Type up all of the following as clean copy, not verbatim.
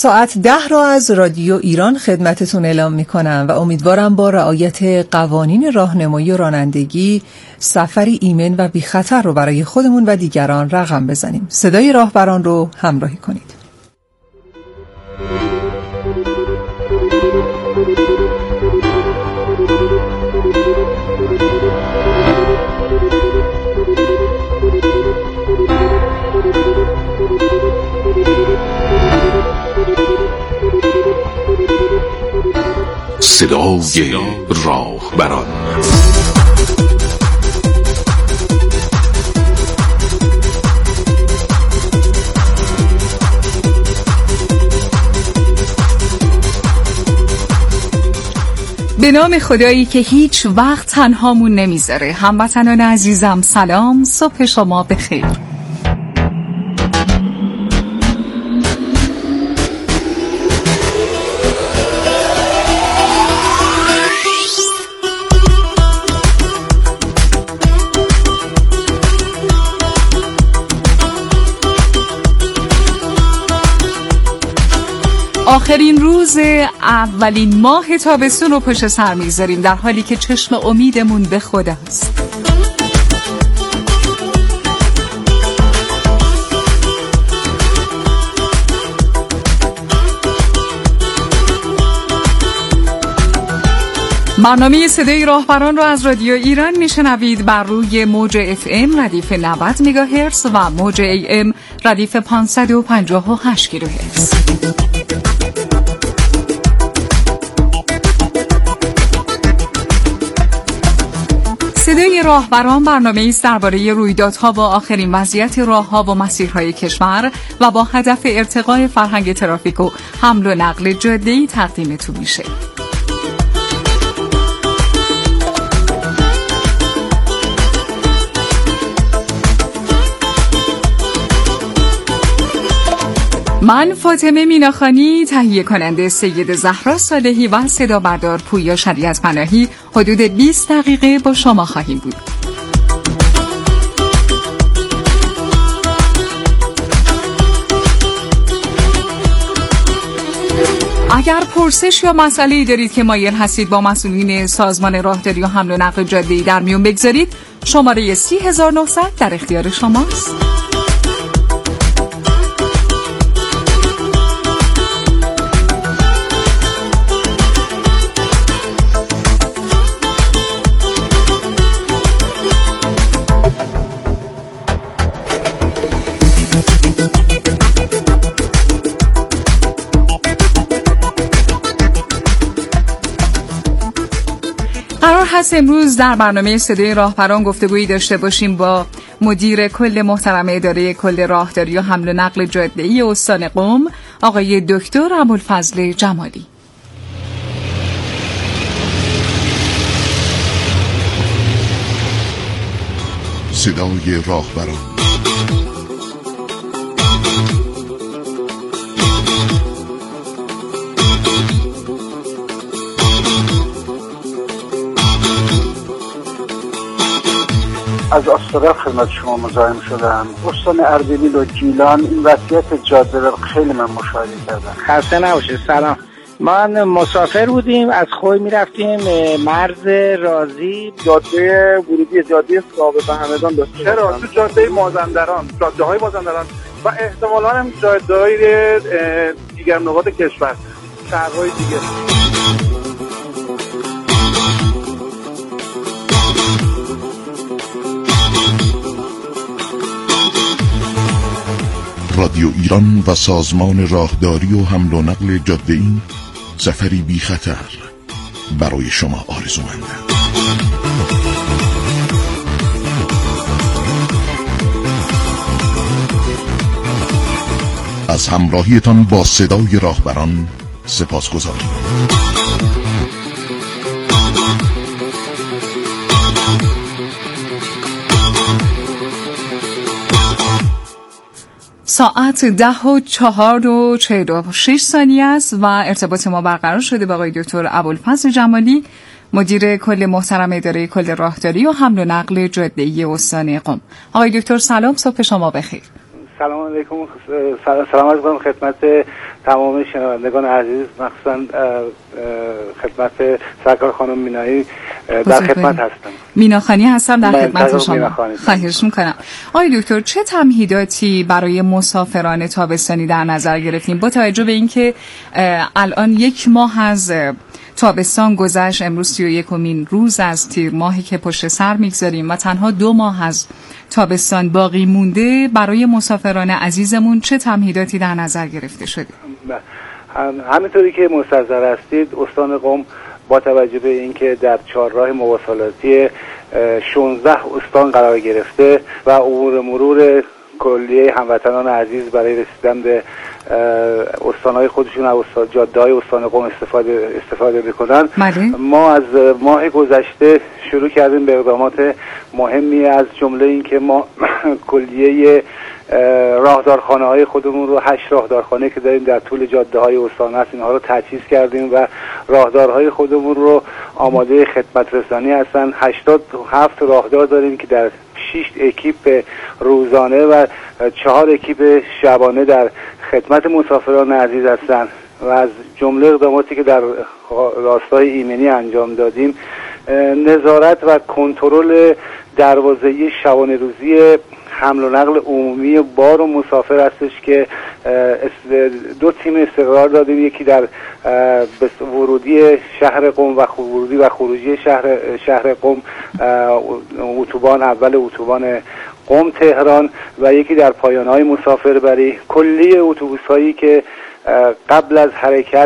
ساعت 10 را از رادیو ایران خدمتتون اعلام میکنم و امیدوارم با رعایت قوانین راهنمایی و رانندگی سفری ایمن و بی خطر رو برای خودمون و دیگران رقم بزنیم. صدای راهبران رو همراهی کنید. صدای راهبران. به نام خدایی که هیچ وقت تنهامون نمیذاره. هموطنان عزیزم سلام، صبح شما بخیر. آخرین روز اولین ماه تابستون رو پشت سر می‌گذاریم، در حالی که چشم امیدمون به خداست. برنامه صدای راهبران رو از رادیو ایران میشنوید بر روی موج FM ردیف 90 مگاهرتز و موج AM ردیف 558 کیلوهرتز. صدای راهبران برنامه‌ای است درباره رویدادها و آخرین وضعیت راه‌ها و مسیرهای کشور و با هدف ارتقاء فرهنگ ترافیک و حمل و نقل جاده‌ای تقدیمتون میشه. من فاطمه میناخانی، تهیه کننده سید زهرا صالحی و صدا بردار پویا شریعت پناهی حدود 20 دقیقه با شما خواهیم بود. اگر پرسش یا مسئله‌ای دارید که مایل هستید با مسئولین سازمان راهداری و حمل و نقل جاده‌ای در میون بگذارید، شماره 30900 در اختیار شماست. قرار هست امروز در برنامه صدای راهبران گفتگویی داشته باشیم با مدیر کل محترم اداره کل راهداری و حمل و نقل جاده‌ای استان قم، آقای دکتر ابوالفضل جمالی. صدای راهبران. از آسترالیا خدمت شما مزاحم شدم. استان اردبیل و گیلان این وضعیت جاده رو خیلی من مشاهده کردم. خسته نباشید. سلام. من مسافر بودیم، از خوی میرفتیم مرز رازی، جاده ورودی جاده ثابت همدان داشتیم. چرا؟ تو جاده مازندران، جاده‌های مازندران و احتمالاً هم جاده‌های دیگر نقاط کشور، شهرهای دیگه. رادیو ایران و سازمان راهداری و حمل و نقل جاده‌ای سفری بی خطر برای شما آرزومندند. از همراهیتان با صدای راهبران سپاسگزاریم. ساعت 10:04:46 است و ارتباط ما برقرار شده با آقای دکتر ابوالفضل جمالی، مدیر کل محترم اداره کل راهداری و حمل و نقل جاده‌ای استان قم. آقای دکتر سلام، صبح شما بخیر. سلام علیکم. سلام عرض می‌کنم خدمت تمام شنوندگان عزیز، مخصوصا خدمت سرکار خانم مینایی. در خدمت هستم. میناخانی هستم در خدمت شما. خواهش میکنم. آقای دکتر، چه تمهیداتی برای مسافران تابستانی در نظر گرفتیم با توجه به اینکه الان 1 ماه از تابستان گذشت، امروز 31مین روز از تیر ماهی که پشت سر میگذاریم و تنها 2 ماه از تابستان باقی مونده، برای مسافران عزیزمون چه تمهیداتی در نظر گرفته شده؟ همینطوری که مستحضر هستید، استان قم با توجه به اینکه در چهارراه مواصلاتی 16 استان قرار گرفته و عبور مرور کلیه هموطنان عزیز برای رسیدن به استانهای خودشون از جاده‌های استان قم استفاده بکنن، ما از ماه گذشته شروع کردیم به اقدامات مهمی، از جمله اینکه ما کلیه راهدارخانه‌های خودمون رو 8 راهدارخانه که داریم در طول جاده‌های استان هست، اینها رو تجهیز کردیم و راهدارهای خودمون رو آماده خدمت رسانی هستن. 87 راهدار داریم که در 6 اکیپ روزانه و 4 اکیپ شبانه در خدمت مسافران عزیز هستند و از جمله اقداماتی که در راستای ایمنی انجام دادیم، نظارت و کنترل دروازه شبانه روزی حمل و نقل عمومی بار و مسافر هستش که 2 تیم استقرار دادیم، یکی در ورودی شهر قم و ورودی و خروجی شهر قم، اتوبان اول اتوبان قم تهران، و یکی در پایان‌های مسافربری. کلی اتوبوس‌هایی که قبل از حرکت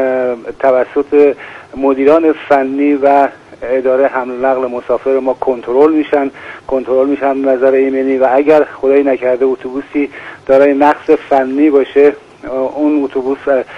توسط مدیران فنی و اداره حمل و نقل مسافر ما کنترل میشن نظر ایمنی، و اگر خدای نکرده اتوبوسی دارای نقص فنی باشه، اون اتوبوس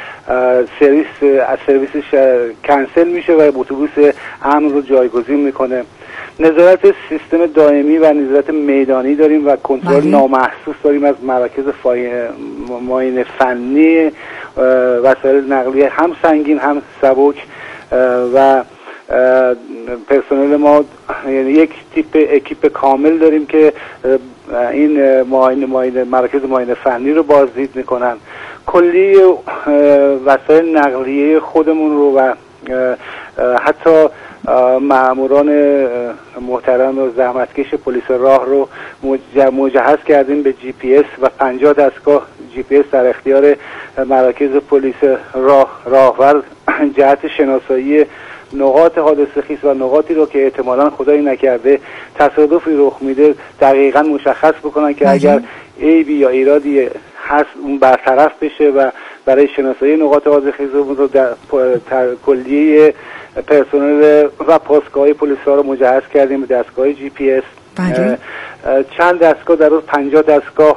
سرویسش کنسل میشه و اتوبوس امن رو جایگزین میکنه. نظارت سیستم دائمی و نظارت میدانی داریم و کنترل نامحسوس داریم از مراکز معاینه فنی وسایل نقلیه، هم سنگین هم سبک، و پرسنل ما یعنی یک اکیپ کامل داریم که این مراکز معاینه فنی رو بازدید میکنن. کلی وسایل نقلیه خودمون رو و حتی ماموران محترم و زحمتکش پلیس راه رو مجهز کردیم به GPS و 50 دستگاه GPS در اختیار مراکز پلیس راهور جهت شناسایی نقاط حادثه خیز و نقاطی رو که احتمالاً خدایی نکرده تصادفی رخ میده دقیقاً مشخص بکنن که اگر عیبی یا ایرادی هست اون برطرف بشه، و برای شناسایی نقاط حادثه خیز رو در کلیه پرسنل و پاسگاه پلیس رو مجهز کردیم به دستگاه GPS. چند دستگاه در روز 50 دستگاه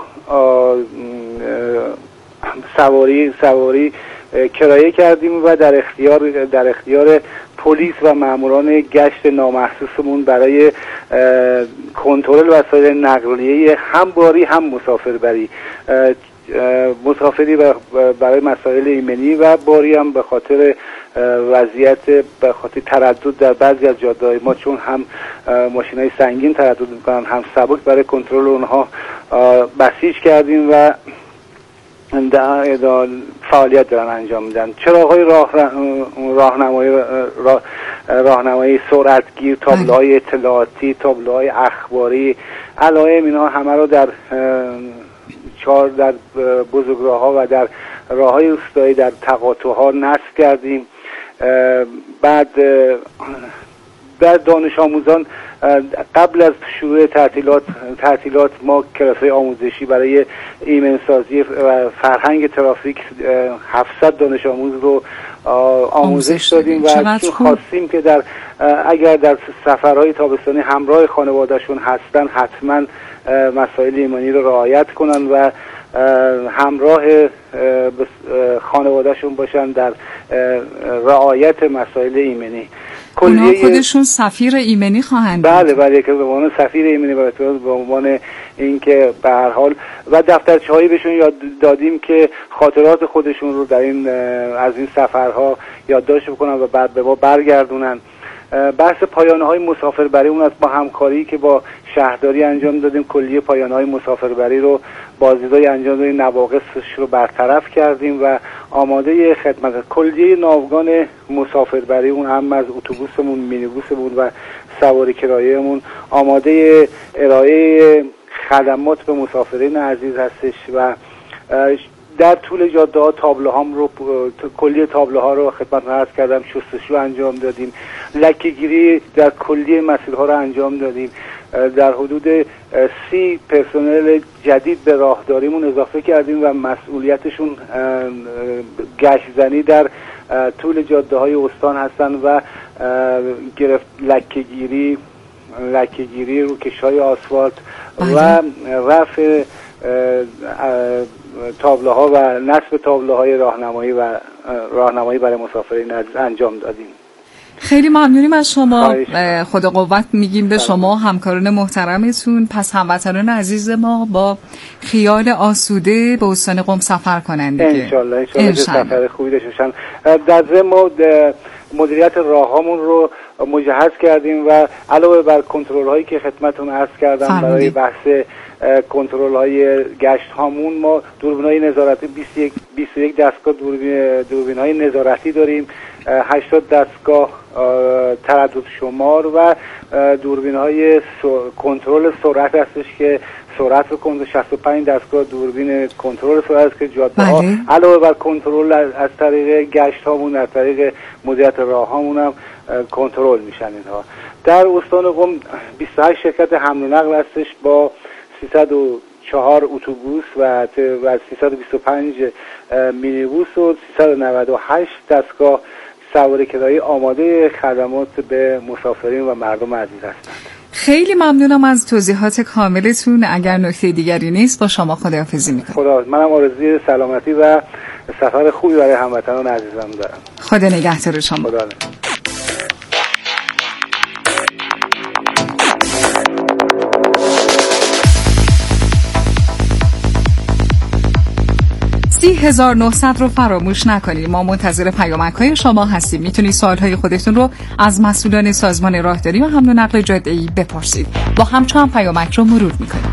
سواری کرایه کردیم و در اختیار پلیس و ماموران گشت نامحسوسمون برای کنترل وسایل نقلیه هم باری هم مسافربری، مسافری برای مسائل ایمنی و باری هم به خاطر به خاطر تردد در بعضی از جاده‌های ما، چون هم ماشین‌های سنگین تردد می‌کنن هم سبک، برای کنترل اونها بسیج کردیم و فعالیت دارن انجام میدن. چراغ‌های راهنمایی سرعتگیر، تابلوهای اطلاعاتی، تابلوهای اخباری، علائم، اینها همه رو در بزرگراه‌ها و در راه‌های روستایی در تقاطع‌ها نصب کردیم. بعد در دانش آموزان قبل از شروع تعطیلات ما کلاس‌های آموزشی برای ایمنسازی و فرهنگ ترافیک 700 دانش آموز رو آموزش دادیم و ازشون خواستیم که اگر در سفرهای تابستانی همراه خانوادهشون هستن حتما مسائل ایمنی رو رعایت کنن و همراه خانوادهشون باشن در رعایت مسائل ایمنی. اونا خودشون سفیر ایمنی خواهند بود. بله که به عنوان سفیر ایمنی به عنوان اینکه به هر حال و دفترچه‌هایی بهشون یاد دادیم که خاطرات خودشون رو در از این سفرها یادداشت بکنن و بعد به ما برگردونن. بحث پایانه‌های مسافربری اون است با همکاری که با شهرداری انجام دادیم. کلیه پایانه‌های مسافربری رو بازدیدای انجام دادیم، نواقصش رو برطرف کردیم و آماده خدمت کلیه ناوگان مسافربری اون هم از اتوبوسمون، مینیبوسمون و سواری کرایه‌مون آماده ارائه خدمات به مسافرین عزیز هستش و در طول جاده ها تابلوهام رو کلیه تابلوها رو خدمت عرض کردم، شستشو انجام دادیم، لکه‌گیری در کلیه مسیرها رو انجام دادیم. در حدود 30 پرسنل جدید به راهداریمون اضافه کردیم و مسئولیتشون گشت‌زنی در طول جاده های استان هستن و لکه‌گیری روکش‌های آسفالت و رفع تابلوها و نصب تابلوهای راهنمایی برای مسافرین انجام دادیم. خیلی ممنونیم از شما. خدا قوت میگیم به شما همکاران محترمتون. پس هموطنان عزیز ما با خیال آسوده به استان قم سفر کنند دیگه. انشالله سفر خوبی داشته باشن. در ضمن ما مدیریت راههامون رو مجهز کردیم و علاوه بر کنترل هایی که خدمتتون عرض کردم برای بحث کنترل های گشت هامون، ما دوربین های نظارتی 21 دستگاه دوربین های نظارتی داریم، 80 دستگاه تردد شمار و دوربین های کنترل سرعت هستش که سرعت رو کنترل، 65 دستگاه دوربین کنترل سرعت است که جاده ها علاوه بر کنترل از طریق گشت هامون از طریق مدیریت راه هامون هم کنترل میشن اینها. در استان قم 28 شرکت حمل و نقل هستش با 304 اتوبوس و 325 مینیبوس و 398 دستگاه سواری کرایه آماده خدمات به مسافرین و مردم عزیز هستند. خیلی ممنونم از توضیحات کاملتون. اگر نکته دیگری نیست با شما خداحافظی میکنم. منم آرزوی سلامتی و سفر خوبی برای هموطنان عزیزم دارم. خدا نگهدار شما. خدا 30,900 رو فراموش نکنید. ما منتظر پیامک‌های شما هستیم. میتونید سوال‌های خودتون رو از مسئولان سازمان راهداری و حمل و نقل جاده‌ای بپرسید. با همچنان پیامک رو مرور میکنیم.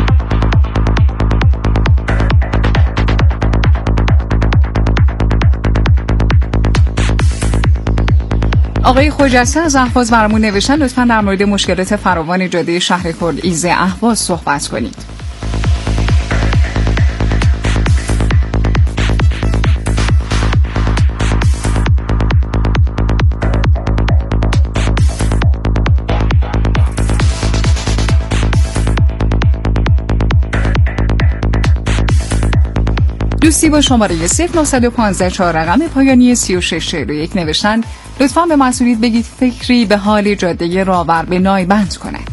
آقای خجسته از اهواز برامون نوشتن لطفاً در مورد مشکلات فراوان جاده شهرکرد ایزه اهواز صحبت کنید. دوستی با شماره 0915 4 رقم پایانی 3641 نوشتن لطفاً به مسئولیت بگید فکری به حال جاده راور به نایبند کنند.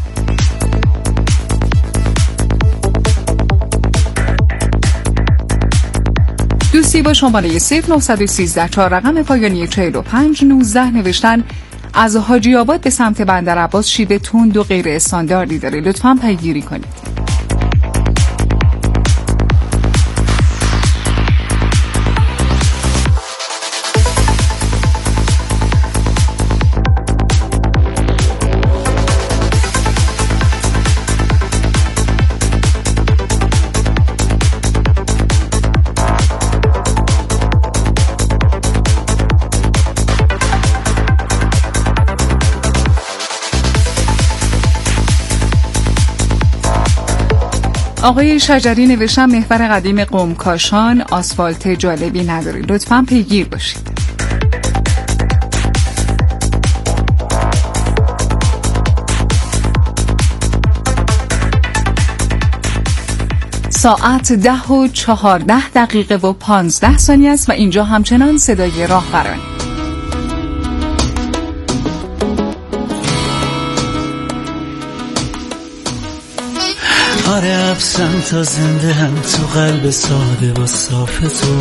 دوستی با شماره 0913 4 رقم پایانی 4519 نوشتن از حاجی آباد به سمت بندر عباس شیب تند و غیر استانداردی داره، لطفاً پیگیری کنید. آقای شجری نوشتن محور قدیم قم کاشان آسفالت جالبی نداره، لطفاً پیگیر باشید. ساعت 10:14 و 15 ثانیه است و اینجا همچنان صدای راهبران. آره افسم تا زنده هم تو قلب ساده و صاف تو،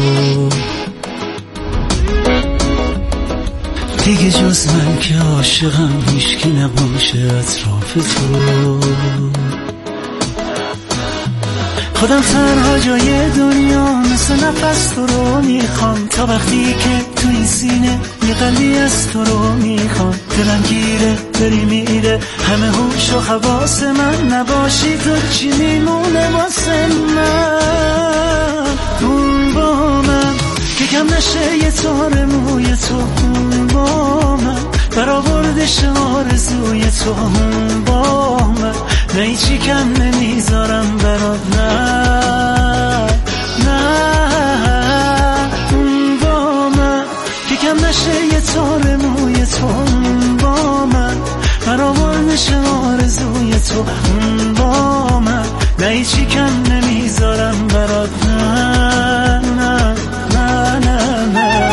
دیگه جز من که عاشقم هیچکی نباشه اطراف تو. خودم تنها جای دنیا مثل نفس تو رو میخوام، تا وقتی که تو این سینه یه قلبی از تو رو میخوام. دلم گیره داری میره همه هوش و حواس من، نباشی تو چی میمونه واسه من؟ اون با من که کم نشه یه تار موی تو، اون با من برآوردش آرزوی تو، اون با من نه هیچی کم نمیذارم برات، نه اون با من که کم نشه یه تار موی تو، اون با من برآوردش آرزوی تو، اون با من نه هیچی کم نمیذارم برات، نه نه نه نه نه.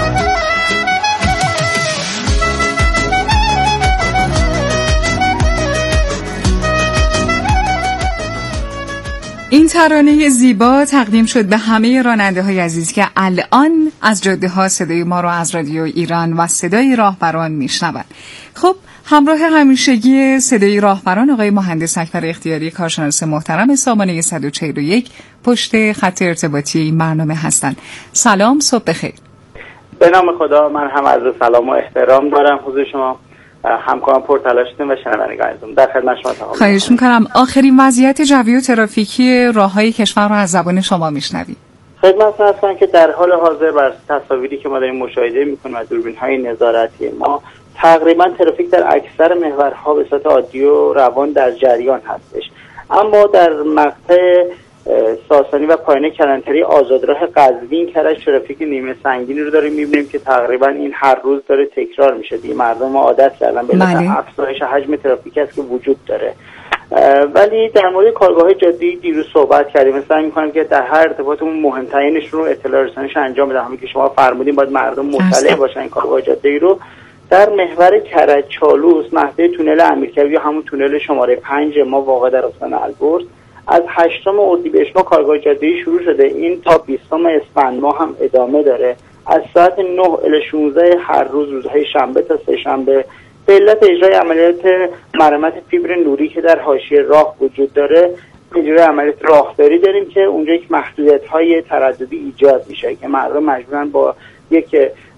این ترانه زیبا تقدیم شد به همه راننده‌های عزیز که الان از جاده‌ها صدای ما رو از رادیو ایران و صدای راهبران میشنوند. خب همراه همیشگی صدای راهبران آقای مهندس اکبر اختیاری، کارشناس محترم سامانه 141 پشت خط ارتباطی این برنامه هستند. سلام، صبح بخیر. به نام خدا، من هم عرض سلام و احترام دارم حضور شما همکاران پرتلاشتون و شنوندگانتون. در خدمت شما تمام. خواهش میکنم. آخرین وضعیت جوی و ترافیکی راههای کشور رو از زبان شما میشنویم. خدمتتون هستم که در حال حاضر بر تصاویری که ما داریم مشاهده میکنیم از دوربین‌های نظارتی ما، تقریبا ترافیک در اکثر محورها به صورت عادی و روان در جریان هستش. اما در مقطع ساسانی و پایان کلانتری آزادراه قزوین کرج ترافیک نیمه سنگینی رو داریم میبینیم که تقریبا این هر روز داره تکرار میشه دیگه. مردم عادت کردن به افزایش حجم ترافیکی است که وجود داره. ولی در مورد کارگاه‌های جاده‌ای دیروز صحبت کردیم. مثلا می‌کنم که در هر ارتباطمون مهمترینش رو اطلاع رسانیش انجام بدیم. همین که شما فرمودین باید مردم مطلع باشن این کارگاه جاده‌ای رو. در محور کرج چالوس مهد تونل امیرکبیر یا همون تونل شماره 5 ما واقع در استان البرز از 8 اردیبهشت ما کارگاه جاده‌ای شروع شده. این تا 20 اسفند ماه هم ادامه داره. از ساعت 9 الی 16 هر روز، روزهای شنبه تا سه شنبه، به علت اجرای عملیات مرمت فیبر نوری که در حاشیه راه وجود داره، اجرای عملیات راهداری داریم که اونجا یک محدودیت‌های ترددی ایجاد میشه که مردم مجبورن با یک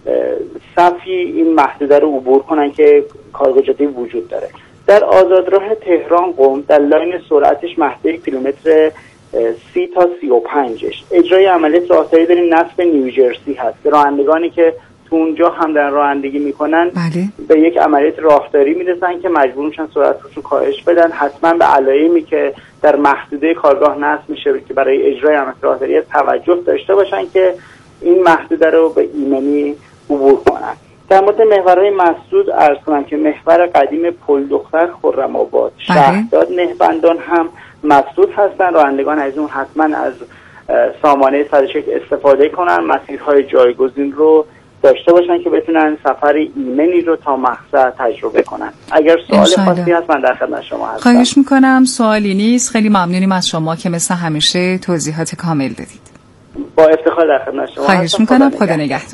صفی این محدوده رو عبور کنن که کارگاه جاده‌ای وجود داره. در آزادراه تهران قم در لاین سرعتش محدود کیلومتر 30 تا 35 اجرای عملیات راهداری داریم. نصب نیوجرسی هست که رانندگانی که تو اونجا هم در رانندگی میکنن به یک عملیات راهداری میرسن که مجبور میشن سرعتشون کاهش بدن. حتما به علایمی که در محدوده کارگاه نصب میشه که برای اجرای عملیات راهداری توجه داشته باشن که این محدوده رو به ایمنی عبور کنن. در مورد محورهای مسدود عرض کنم که محور قدیم پل دختر خرم‌آباد، شهرداد، نهبندان هم مسدود هستن. رانندگان از اون حتما از سامانه 106 استفاده کنن، مسیرهای جایگزین رو داشته باشن که بتونن سفر ایمنی رو تا مقصد تجربه کنن. اگر سوال خاصی هست من در خدمت شما هستم. خواهش میکنم. سوالی نیست. خیلی ممنونیم از شما که مثل همیشه توضیحات کامل دادید. با افتخار در خدمت شما هستم. خواهش میکنم. خدا نگهدار.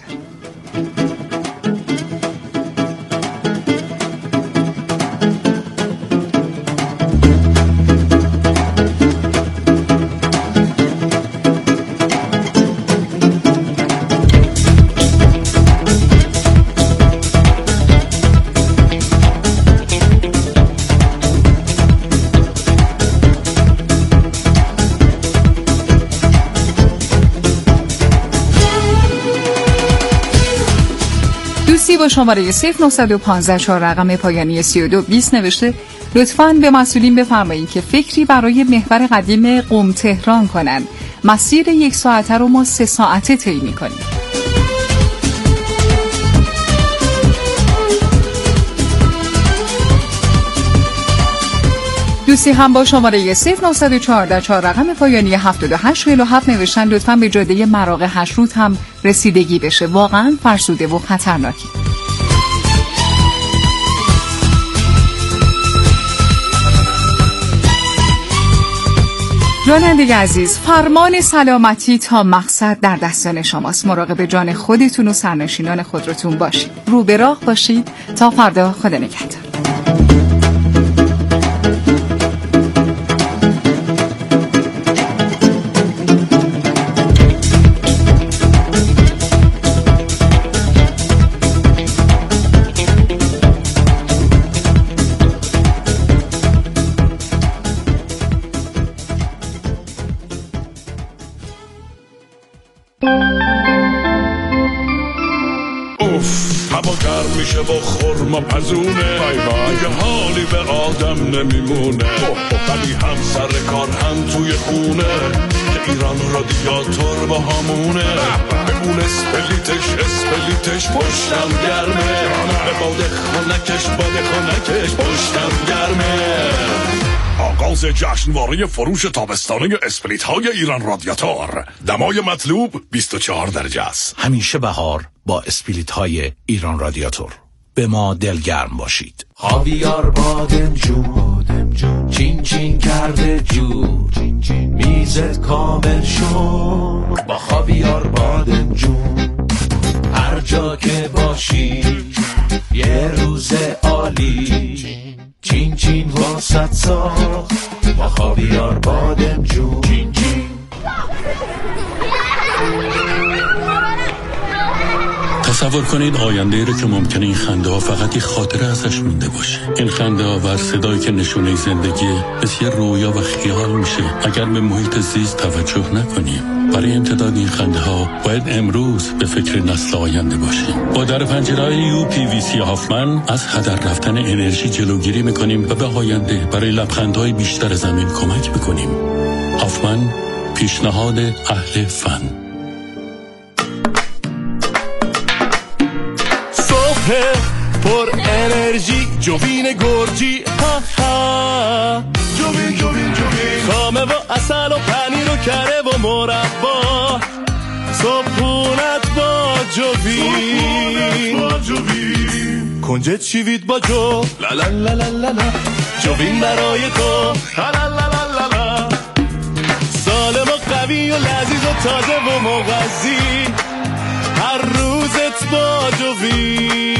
با شماره 0915 4 رقم پایانی 3220 نوشته لطفاً به مسئولین بفرمایید که فکری برای محور قدیم قم تهران کنند. مسیر 1 ساعته رو ما 3 ساعته طی می‌کنیم. دوستی هم با شماره 0914 4 رقم پایانی 7847 نوشتن لطفاً به جاده مراغ هشروت هم رسیدگی بشه. واقعاً فرسوده و خطرناکی. راننده عزیز، فرمان سلامتی تا مقصد در دستان شماست. مراقب جان خودتون و سرنشینان خودتون باشید. رو به راه باشید. تا فردا، خدا نگهدار. میشه و خورما پزونه، دیگه حالی به آدم نمیمونه. ولی هم سر کار هم توی خونه که ایران رادیاتور با همونه. بمون اسپلیتش پشتم گرمه، به باد خونکش پشتم گرمه. آغاز جشنواره فروش تابستانه اسپلیت های ایران رادیاتور. دمای مطلوب 24 درجه است. همیشه بهار با اسپلیت های ایران رادیاتور. به ما دلگرم باشید. خاویار بادمجون چین چین کرده جون، میزت کامل شد با خاویار بادمجون. هر جا که باشی یه روز عالی، چین چین واسط ساخت با خاویار بادمجون. چین چین. تصور کنید آینده رو که ممکنه این خنده ها فقط یک خاطره ازش مونده باشه. این خنده ها و صدایی که نشونه زندگی بسیار رویا و خیال میشه اگر به محیط زیست توجه نکنیم. برای امتداد این خنده ها باید امروز به فکر نسل آینده باشیم. با در پنجره‌های UPVC هافمن از هدر رفتن انرژی جلوگیری میکنیم و به آینده برای لبخندهای بیشتر زمین کمک میکنیم. هافمن، پیشنهاد اهل فن. پر انرژی جوین گرجی، ها ها جوین خامه و اصل و پنیر و کره و مربا، صبحونت با جوین، کنجد شیوید با جو، لا لا لا لا لا، جوین برای تو، لا لا لا لا، سالم و قوی و لذیذ و تازه و مغذی، هر روزت با جوین.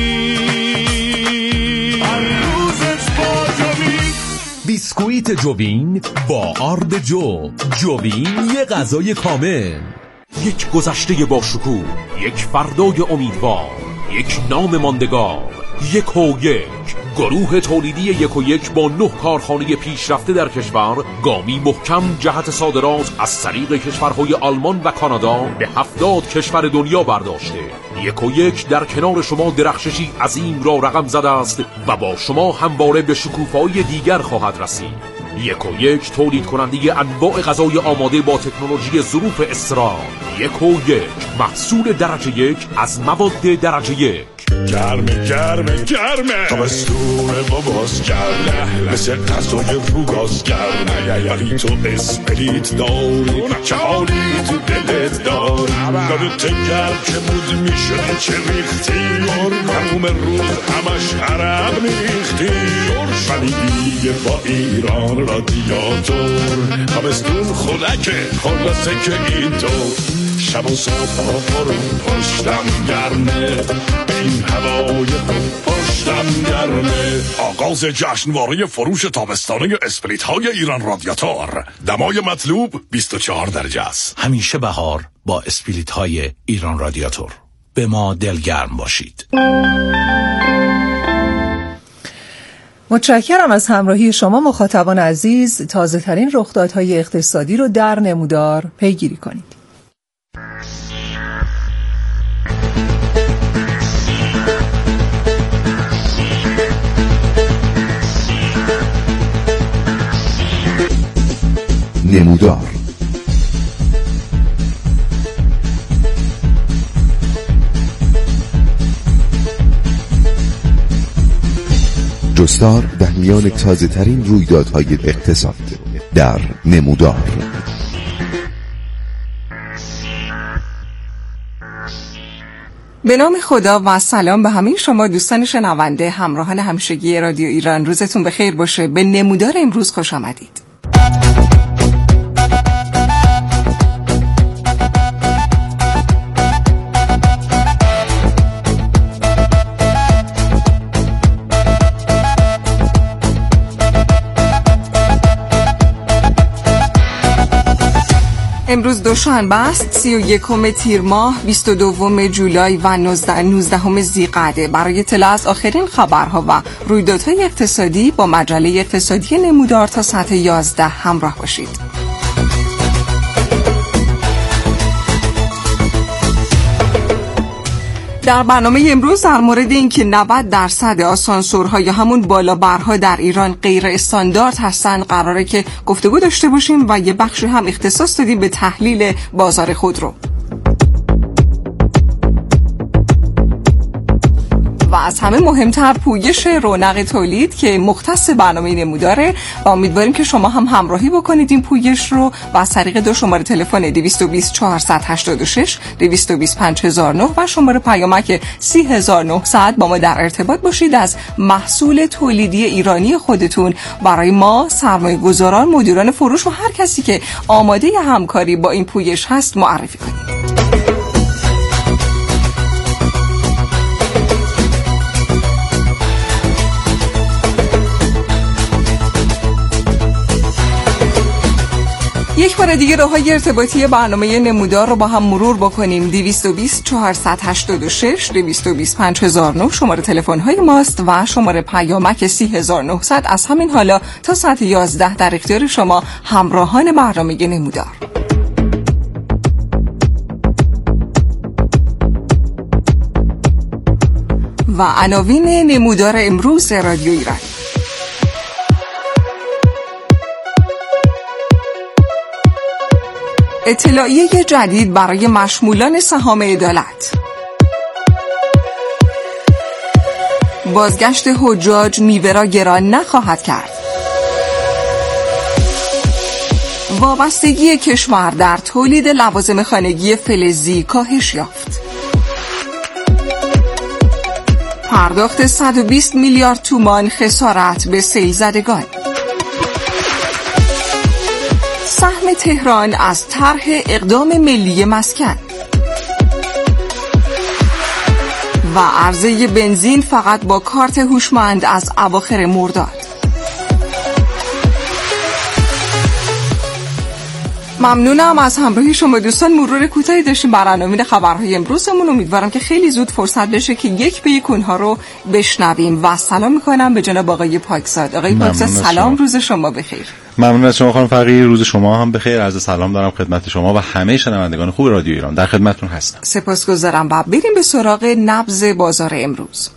بیسکویت جوین با آرد جوین یه غذای کامل. یک گذشته با شکوه، یک فردای امیدوار، یک نام ماندگار، یک و یک گروه تولیدی 1 با 9 کارخانه پیشرفته در کشور، گامی محکم جهت صادرات از طریق کشورهای آلمان و کانادا به 70 کشور دنیا برداشته. 1 در کنار شما درخششی عظیم را رقم زده است و با شما همواره به شکوفه‌های دیگر خواهد رسید. 1 تولید کننده انواع غذای آماده با تکنولوژی ظروف استرال. 1 محصول درجه 1 از مواد درجه 1. گرمه تابستونه باباز گرمه، مثل غذای روگاز گرمه. ولی تو اسپلیت داری چه حالی تو دلت داری، یادت گرم که بود میشدی چه ریختی، تموم روز همش عرق میختی. ولی دیگه با ایران رادیاتور تابستون خودکه خلاصه که اینطور، شب و صبح پرون پشتم گرمه، این هوای پشتم گرمه. آغاز جشنواره فروش تابستانه اسپلیت های ایران رادیاتور. دمای مطلوب 24 درجه است. همیشه بهار با اسپلیت های ایران رادیاتور. به ما دلگرم باشید. متشکرم از همراهی شما مخاطبان عزیز. تازه ترین رخدادهای اقتصادی رو در نمودار پیگیری کنید. نمودار. جستار در میان تازه ترین رویدادهای اقتصاد در نمودار. به نام خدا و سلام به همه شما دوستان شنونده همراهان همیشگی رادیو ایران. روزتون بخیر باشه. به نمودار امروز خوش آمدید. امروز دوشنبه است، 31 تیر ماه، 22 جولای و 19 ذیقعده. برای اطلاع از آخرین خبرها و رویدادهای اقتصادی با مجله اقتصادی نمودار تا ساعت 11 همراه باشید. در برنامه امروز در مورد اینکه 90% آسانسورها یا همون بالابرها در ایران غیر استاندارد هستن قراره که گفتگو داشته باشیم و یه بخشی هم اختصاص دادیم به تحلیل بازار خودرو. و از همه مهمتر پویش رونق تولید که مختص برنامه نموداره و امیدواریم که شما هم همراهی بکنید این پویش رو و از طریق 2 شماره تلفن 220 486 220 5009 و شماره پیامک 3900 با ما در ارتباط باشید. از محصول تولیدی ایرانی خودتون برای ما، سرمایه‌گذاران، مدیران فروش و هر کسی که آماده همکاری با این پویش هست معرفی کنید. یک بار دیگه راه‌های ارتباطی برنامه نمودار رو با هم مرور بکنیم. 220 486 220 5009 شماره تلفن‌های ماست و شماره پیامک 3900. از همین حالا تا ساعت 11 در اختیار شما همراهان برنامه نمودار. و عناوین نمودار امروز رادیو ایران. اطلاعیه جدید برای مشمولان سهام عدالت. بازگشت حجاج میوه را گران نخواهد کرد. وابستگی کشور در تولید لوازم خانگی فلزی کاهش یافت. پرداخت 120 میلیارد تومان خسارت به سیل زدگان. سهم تهران از طرح اقدام ملی مسکن و عرضه بنزین فقط با کارت هوشمند از اواخر مرداد. ممنونم از همراهی شما دوستان. مرور کوتاهی داشتیم بر عناوین خبرهای امروزمون. امیدوارم که خیلی زود فرصت بشه که یک به یک اونها رو بشنویم و سلام میکنم به جناب آقای پاکزاد. آقای پاکزاد سلام، روز شما بخیر. ممنون از شما خانم فقیه، روز شما هم بخیر. عرض سلام دارم خدمت شما و همه شنوندگان خوب رادیو ایران. در خدمتتون هستم. سپاسگزارم و بریم به سراغ نبض بازار امروز.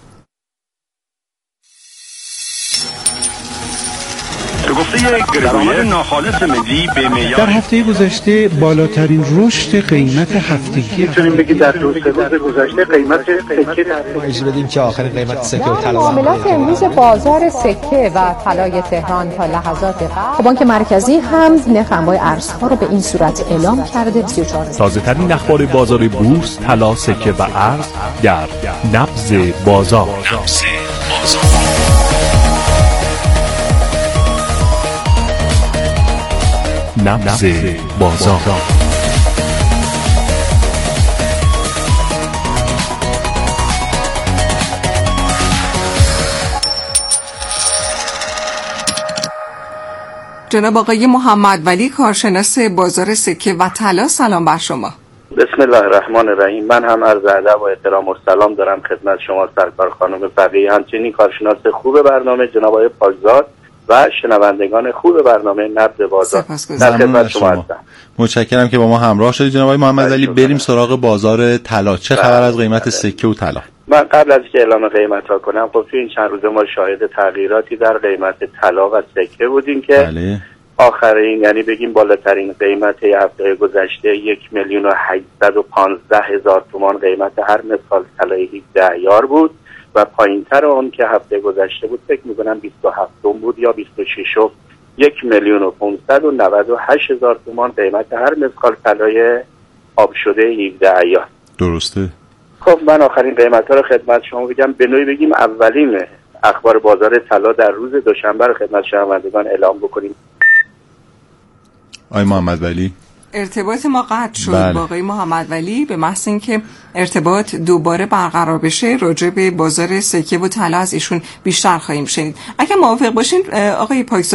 در هفته گذشته بالاترین رشد قیمت هفتگی میتونیم بگیم در 2 روز گذشته قیمت سکه اجازه بدیم که آخرین قیمت سکه و طلا معاملات امروز بازار سکه و طلای تهران تا لحظات قبل بانک مرکزی هم نرخ انواع ارزها رو به این صورت اعلام کرده. 34 تازه‌ترین اخبار بازار بورس، طلا، سکه و ارز در نبض بازار. نبض بازار. جناب آقای محمد ولی کارشناس بازار سکه و طلا، سلام بر شما. بسم الله الرحمن الرحیم. من هم عرض ادب و احترام و سلام دارم خدمت شما سرکار خانم فقیه، همچنین کارشناس خوب برنامه جناب آقای پاکزاد و شنوندگان خوب برنامه نبض بازار. در خدمت شما هستم. متشکرم که با ما همراه شدید جناب آقای محمد ولی. بریم سراغ بازار طلا. چه خبر از قیمت سکه و طلا؟ من قبل از که اعلام قیمت ها کنم، خب تو این چند روزه ما شاهد تغییراتی در قیمت طلا و سکه بودیم که بله. آخرین یعنی بگیم بالاترین قیمت هفته گذشته 1,815,000 تومان قیمت هر مثقال طلای 17 عیار بود و پایینتر اون که هفته گذشته بود فکر میکنم 27 بود یا 26 و 1,598,000 تومان قیمت هر مثقال طلای آب شده 17 عیار. درسته. خب من آخرین قیمت ها رو خدمت شما بگم، به نوعی بگیم اولین اخبار بازار طلا در روز دوشنبه رو خدمت شنوندگان اعلام بکنیم. آقای محمد ولی ارتباط ما قطع شد بله. با آقای محمد ولی. به محض اینکه ارتباط دوباره برقرار بشه راجع به بازار سکه و طلا از ایشون بیشتر خواهیم شنید. اگه موافق باشین آقای پاکزاد